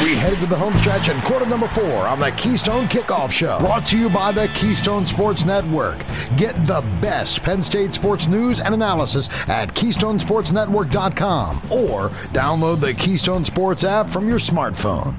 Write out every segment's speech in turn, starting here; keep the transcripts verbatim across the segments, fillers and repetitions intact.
We headed to the home stretch in quarter number four on the Keystone Kickoff Show. Brought to you by the Keystone Sports Network. Get the best Penn State sports news and analysis at keystone sports network dot com or download the Keystone Sports app from your smartphone.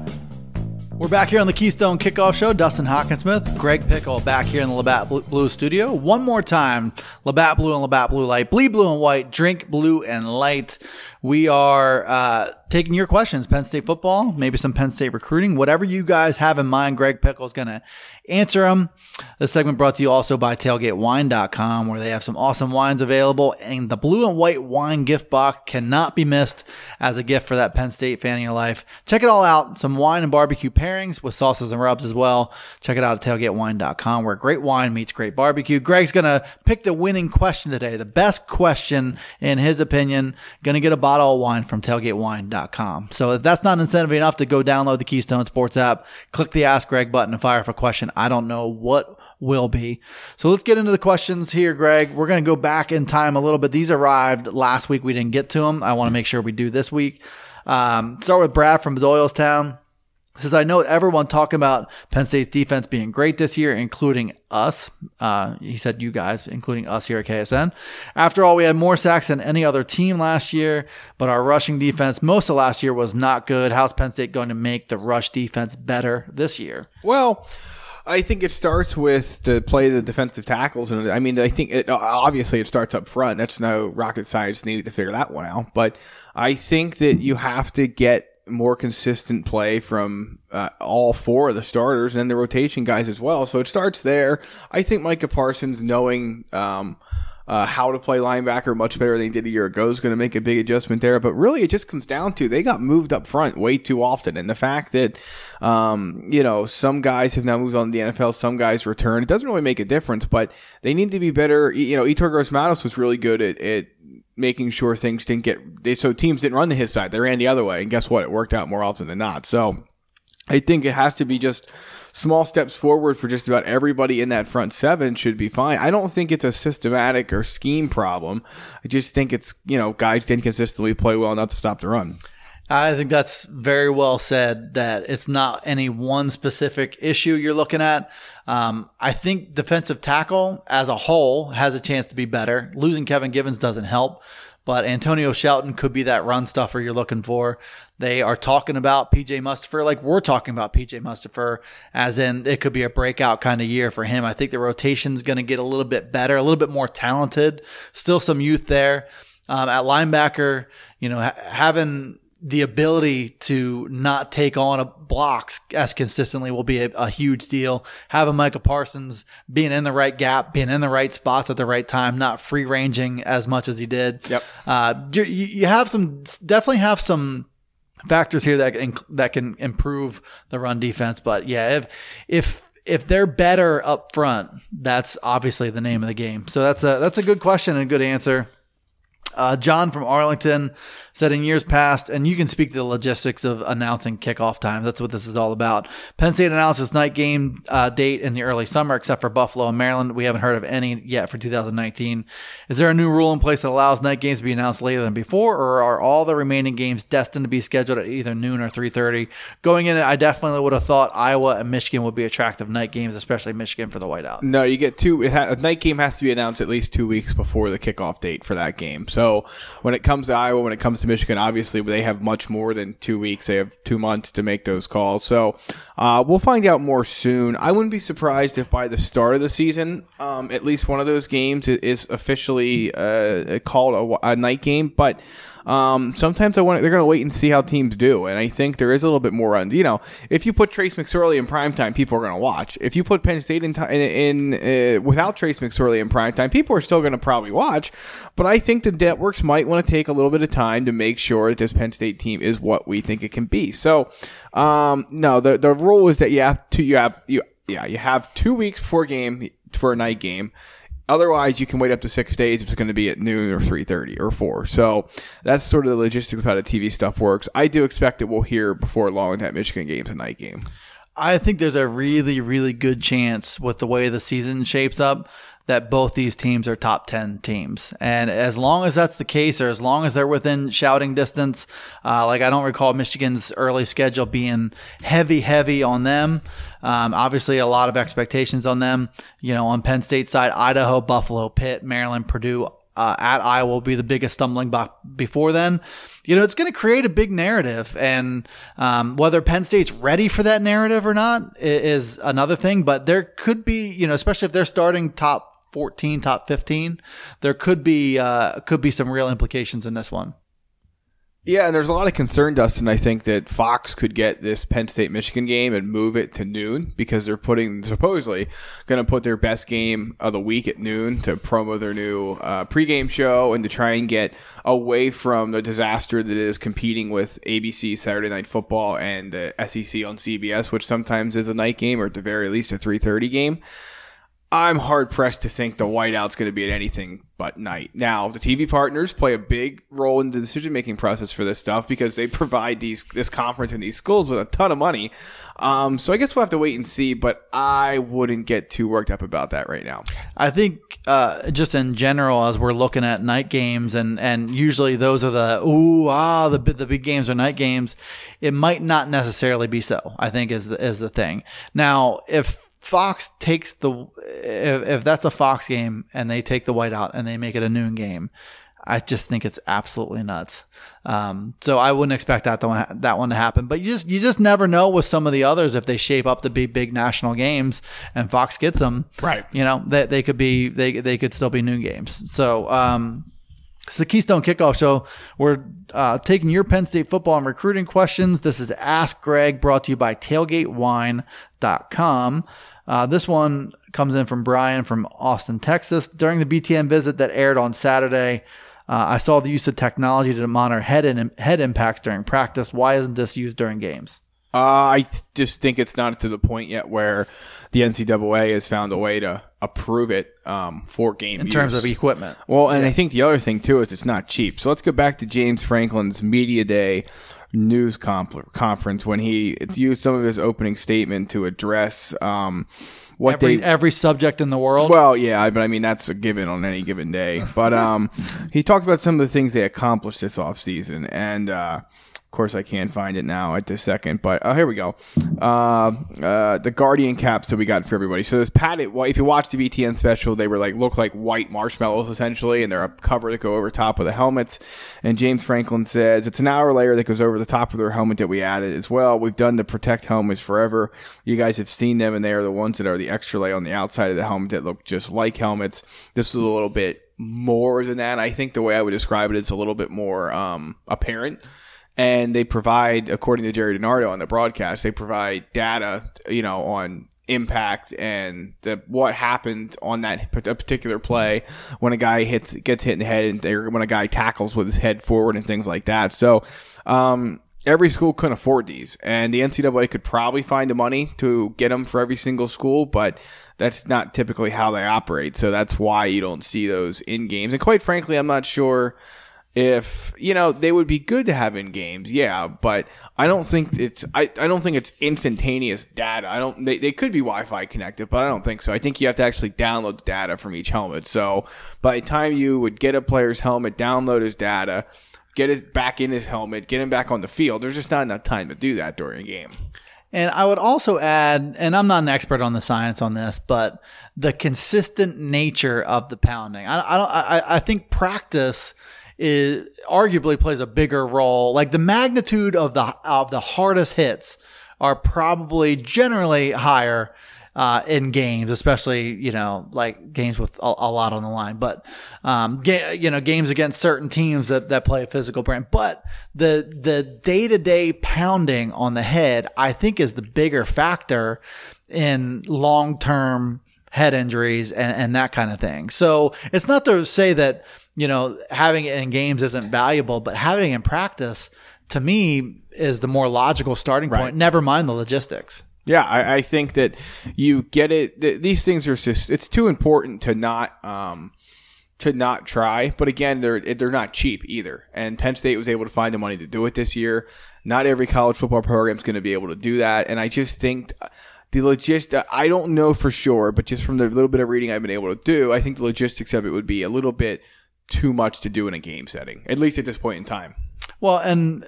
We're back here on the Keystone Kickoff Show. Dustin Hawkinsmith, Greg Pickle back here in the Labatt Blue studio. One more time, Labatt Blue and Labatt Blue Light. Bleed blue and white, drink blue and light. We are uh, taking your questions. Penn State football, maybe some Penn State recruiting. Whatever you guys have in mind, Greg Pickle is going to answer them. This segment brought to you also by tailgate wine dot com, where they have some awesome wines available. And the blue and white wine gift box cannot be missed as a gift for that Penn State fan in your life. Check it all out. Some wine and barbecue pairings with sauces and rubs as well. Check it out at tailgate wine dot com, where great wine meets great barbecue. Greg's going to pick the winning question today, the best question in his opinion. Going to get a bottle of wine from tailgate wine dot com. So if that's not incentive enough to go download the Keystone Sports app, click the Ask Greg button and fire up a question. I don't know what will be. So let's get into the questions here, Greg. We're going to go back in time a little bit. These arrived last week. We didn't get to them. I want to make sure we do this week. Um, start with Brad from Doylestown. Says, I know everyone talking about Penn State's defense being great this year, including us. Uh, he said you guys, including us here at K S N. After all, we had more sacks than any other team last year, but our rushing defense most of last year was not good. How's Penn State going to make the rush defense better this year? Well, I think it starts with the play of the defensive tackles. And I mean, I think it, obviously it starts up front. That's no rocket science needed to figure that one out. But I think that you have to get more consistent play from uh, all four of the starters and the rotation guys as well. So it starts there. I think Micah Parsons knowing um, uh, how to play linebacker much better than he did a year ago is going to make a big adjustment there. But really it just comes down to they got moved up front way too often. And the fact that, um, you know, some guys have now moved on to the N F L, some guys return, it doesn't really make a difference, but they need to be better. You know, Yetur Gross-Matos was really good at, at making sure things didn't get they, so teams didn't run to his side. They ran the other way, and guess what? It worked out more often than not. So I think it has to be just small steps forward for just about everybody in that front seven should be fine. I don't think it's a systematic or scheme problem. I just think it's, you know, guys didn't consistently play well enough to stop the run. I think that's very well said, that it's not any one specific issue you're looking at. Um, I think defensive tackle as a whole has a chance to be better. Losing Kevin Givens doesn't help, but Antonio Shelton could be that run stuffer you're looking for. They are talking about P J Mustipher like we're talking about P J Mustipher, as in it could be a breakout kind of year for him. I think the rotation's going to get a little bit better, a little bit more talented. Still some youth there. Um, at linebacker, you know, ha- having the ability to not take on a blocks as consistently will be a, a huge deal. Having Micah Parsons being in the right gap, being in the right spots at the right time, not free ranging as much as he did. Yep. Uh, you, you have some, definitely have some factors here that can, that can improve the run defense. But yeah, if, if, if they're better up front, that's obviously the name of the game. So that's a, that's a good question and a good answer. Uh, John from Arlington said in years past, and you can speak to the logistics of announcing kickoff times. That's what this is all about. Penn State announced its night game uh, date in the early summer, except for Buffalo and Maryland. We haven't heard of any yet for two thousand nineteen. Is there a new rule in place that allows night games to be announced later than before, or are all the remaining games destined to be scheduled at either noon or three thirty? Going in, I definitely would have thought Iowa and Michigan would be attractive night games, especially Michigan for the whiteout. No, you get two. It ha- a night game has to be announced at least two weeks before the kickoff date for that game. So when it comes to Iowa, when it comes to Michigan, obviously they have much more than two weeks. They have two months to make those calls. So uh, we'll find out more soon. I wouldn't be surprised if by the start of the season, um, at least one of those games is officially uh, called a, a night game. But Um, sometimes I want they're going to wait and see how teams do, and I think there is a little bit more runs. You know, if you put Trace McSorley in primetime, people are going to watch. If you put Penn State in, in, in uh, without Trace McSorley in primetime, people are still going to probably watch. But I think the networks might want to take a little bit of time to make sure that this Penn State team is what we think it can be. So, um, no, the the rule is that you have to you have you yeah you have two weeks before game for a night game. Otherwise, you can wait up to six days if it's going to be at noon or three thirty or four. So that's sort of the logistics of how the T V stuff works. I do expect that we'll hear before long that Michigan game's a night game. I think there's a really, really good chance with the way the season shapes up that both these teams are top ten teams. And as long as that's the case, or as long as they're within shouting distance, uh, like I don't recall Michigan's early schedule being heavy, heavy on them. Um, obviously, a lot of expectations on them. You know, on Penn State side, Idaho, Buffalo, Pitt, Maryland, Purdue, uh, at Iowa will be the biggest stumbling block before then. You know, it's going to create a big narrative, and um, whether Penn State's ready for that narrative or not is another thing. But there could be, you know, especially if they're starting top fourteen, top fifteen, there could be uh, could be some real implications in this one. Yeah, and there's a lot of concern, Dustin. I think that Fox could get this Penn State-Michigan game and move it to noon because they're putting, supposedly, going to put their best game of the week at noon to promo their new uh, pregame show and to try and get away from the disaster that is competing with A B C Saturday Night Football and the S E C on C B S, which sometimes is a night game or at the very least a three thirty game. I'm hard-pressed to think the whiteout's going to be at anything but night. Now, the T V partners play a big role in the decision-making process for this stuff because they provide these this conference and these schools with a ton of money. Um, so I guess we'll have to wait and see, but I wouldn't get too worked up about that right now. I think uh, just in general, as we're looking at night games, and, and usually those are the, ooh, ah, the, the big games are night games, it might not necessarily be so, I think is the, is the thing. Now, if Fox takes the if, if that's a Fox game and they take the whiteout and they make it a noon game, I just think it's absolutely nuts. Um, so I wouldn't expect that to, that one to happen. But you just you just never know with some of the others if they shape up to be big national games and Fox gets them. Right. You know they they could be they they could still be noon games. So. Um, It's the Keystone Kickoff Show. We're uh, taking your Penn State football and recruiting questions. This is Ask Greg, brought to you by tailgate wine dot com. Uh, this one comes in from Brian from Austin, Texas. During the B T N visit that aired on Saturday, uh, I saw the use of technology to monitor head in, head impacts during practice. Why isn't this used during games? Uh, I th- just think it's not to the point yet where the N C double A has found a way to approve it um, for game in use. terms of equipment. Well, and yeah. I think the other thing, too, is it's not cheap. So let's go back to James Franklin's Media Day news comp- conference when he used some of his opening statement to address um, what every, they... Every subject in the world? Well, yeah, but I mean, that's a given on any given day. But um, he talked about some of the things they accomplished this offseason, and... Uh, Of course, I can't find it now at this second, but oh, here we go. Uh, uh, the Guardian caps that we got for everybody. So there's padded. Well, if you watch the B T N special, they were like look like white marshmallows essentially, and they're a cover that go over top of the helmets. And James Franklin says it's an outer layer that goes over the top of their helmet that we added as well. We've done the Protect helmets forever. You guys have seen them, and they are the ones that are the extra layer on the outside of the helmet that look just like helmets. This is a little bit more than that. I think the way I would describe it is a little bit more um, apparent. And they provide, according to Jerry DiNardo on the broadcast, they provide data, you know, on impact and the what happened on that particular play when a guy hits gets hit in the head and or when a guy tackles with his head forward and things like that. So um, every school couldn't afford these, and the N C double A could probably find the money to get them for every single school, but that's not typically how they operate. So that's why you don't see those in games. And quite frankly, I'm not sure. If, you know, they would be good to have in games, yeah, but I don't think it's I, I don't think it's instantaneous data. I don't they, they could be Wi-Fi connected, but I don't think so. I think you have to actually download data from each helmet. So by the time you would get a player's helmet, download his data, get his back in his helmet, get him back on the field, there's just not enough time to do that during a game. And I would also add, and I'm not an expert on the science on this, but the consistent nature of the pounding. I, I don't I, I think practice is arguably plays a bigger role. Like the magnitude of the of the hardest hits are probably generally higher uh, in games, especially you know like games with a, a lot on the line. But um, ga- you know games against certain teams that, that play a physical brand. But the the day to day pounding on the head, I think, is the bigger factor in long term head injuries and, and that kind of thing. So it's not to say that, you know, having it in games isn't valuable, but having it in practice, to me, is the more logical starting point. Right. Never mind the logistics. Yeah, I, I think that you get it. Th- these things are just, it's too important to not, um, to not try. But again, they're, they're not cheap either. And Penn State was able to find the money to do it this year. Not every college football program is going to be able to do that. And I just think The logist, I don't know for sure, but just from the little bit of reading I've been able to do, I think the logistics of it would be a little bit too much to do in a game setting, at least at this point in time. Well, and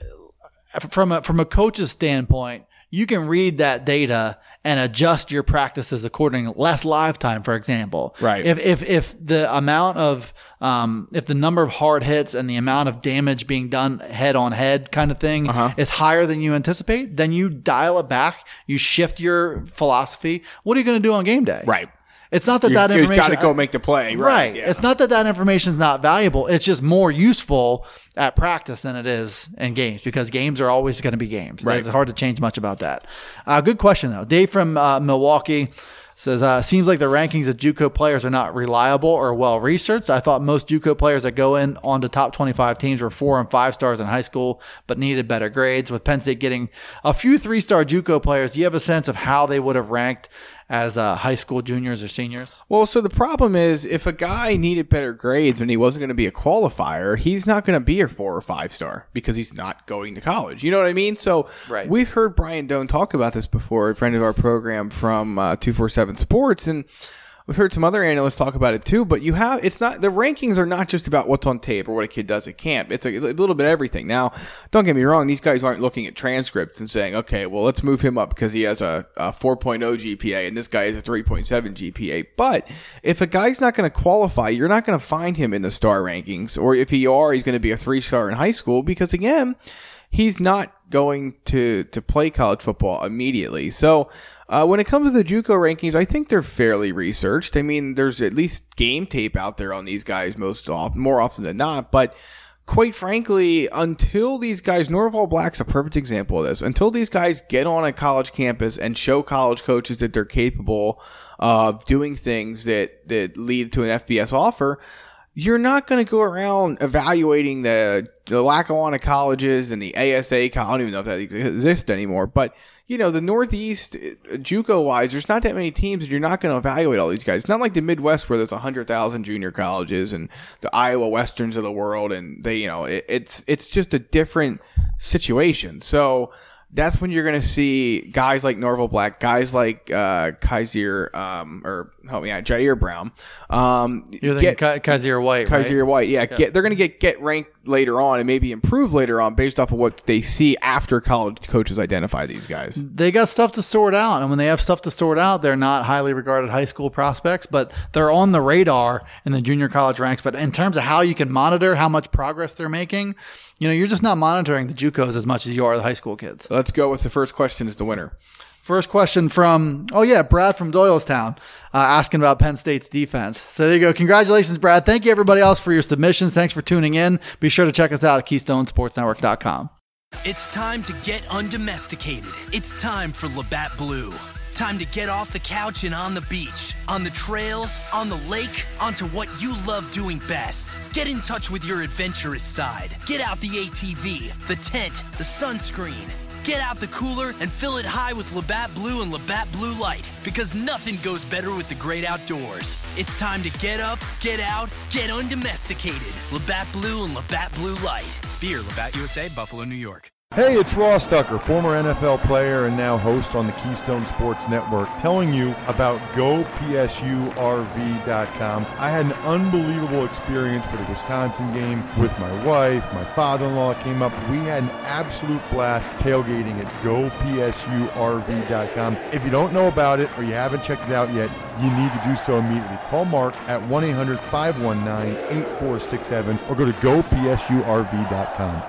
from a, from a coach's standpoint, you can read that data and adjust your practices accordingly. Less live time, for example. Right. If if if the amount of um if the number of hard hits and the amount of damage being done head on head kind of thing uh-huh. is higher than you anticipate, then you dial it back. You shift your philosophy. What are you going to do on game day? Right. It's not that you, that information. You got to go make the play. Right. Right. Yeah. It's not that that information is not valuable. It's just more useful at practice than it is in games, because games are always going to be games. Right. It's hard to change much about that. Uh, good question, though. Dave from uh, Milwaukee says, uh, seems like the rankings of JUCO players are not reliable or well researched. I thought most JUCO players that go in onto top twenty-five teams were four and five stars in high school, but needed better grades. With Penn State getting a few three-star JUCO players, do you have a sense of how they would have ranked as uh, high school juniors or seniors? Well, so the problem is, if a guy needed better grades when he wasn't going to be a qualifier, he's not going to be a four or five star because he's not going to college. You know what I mean? So right. We've heard Brian Doan talk about this before, a friend of our program from uh, two forty-seven Sports, and we've heard some other analysts talk about it too. But you have, it's not, the rankings are not just about what's on tape or what a kid does at camp. It's a, a little bit of everything. Now, don't get me wrong, these guys aren't looking at transcripts and saying, okay, well, let's move him up because he has a, a four point oh G P A and this guy has a three point seven G P A. But if a guy's not going to qualify, you're not going to find him in the star rankings. Or if he are, he's going to be a three star in high school because, again, he's not going to, to play college football immediately. So uh, when it comes to the JUCO rankings, I think they're fairly researched. I mean, there's at least game tape out there on these guys most often, more often than not. But quite frankly, until these guys, Norval Black's a perfect example of this, until these guys get on a college campus and show college coaches that they're capable of doing things that, that lead to an F B S offer, you're not going to go around evaluating the, the Lackawanna colleges and the A S A. I don't even know if that exists anymore. But, you know, the Northeast, JUCO-wise, there's not that many teams that you're not going to evaluate all these guys. It's not like the Midwest where there's one hundred thousand junior colleges and the Iowa Westerns of the world. And, they, you know, it, it's it's just a different situation. So that's when you're going to see guys like Norval Black, guys like uh, Kaiser, um, or help me out, Jair Brown. Um, You're thinking get, Kaiser White, Kaiser right? White, yeah. yeah. Get, they're going to get get ranked later on and maybe improve later on based off of what they see after college coaches identify these guys. They got stuff to sort out, and when they have stuff to sort out, they're not highly regarded high school prospects, but they're on the radar in the junior college ranks. But in terms of how you can monitor how much progress they're making, you know, you're just not monitoring the JUCOs as much as you are the high school kids. Let's go with the first question as the winner. First question from, oh yeah, Brad from Doylestown, uh, asking about Penn State's defense. So there you go. Congratulations, Brad. Thank you, everybody else, for your submissions. Thanks for tuning in. Be sure to check us out at Keystone Sports Network dot com. It's time to get undomesticated. It's time for Labatt Blue. Time to get off the couch and on the beach, on the trails, on the lake, onto what you love doing best. Get in touch with your adventurous side. Get out the A T V, the tent, the sunscreen. Get out the cooler and fill it high with Labatt Blue and Labatt Blue Light, because nothing goes better with the great outdoors. It's time to get up, get out, get undomesticated. Labatt Blue and Labatt Blue Light. Beer, Labatt U S A, Buffalo, New York. Hey, it's Ross Tucker, former N F L player and now host on the Keystone Sports Network, telling you about Go P S U R V dot com. I had an unbelievable experience for the Wisconsin game with my wife. My father-in-law came up. We had an absolute blast tailgating at Go P S U R V dot com. If you don't know about it or you haven't checked it out yet, you need to do so immediately. Call Mark at one eight hundred five one nine eight four six seven or go to Go P S U R V dot com.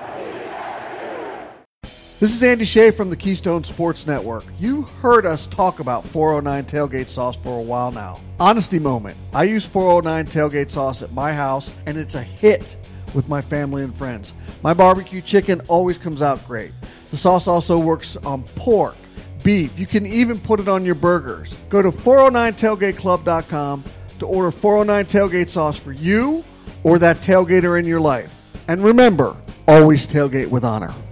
This is Andy Shea from the Keystone Sports Network. You heard us talk about four oh nine Tailgate Sauce for a while now. Honesty moment. I use four oh nine Tailgate Sauce at my house, and it's a hit with my family and friends. My barbecue chicken always comes out great. The sauce also works on pork, beef. You can even put it on your burgers. Go to four oh nine tailgate club dot com to order four oh nine Tailgate Sauce for you or that tailgater in your life. And remember, always tailgate with honor.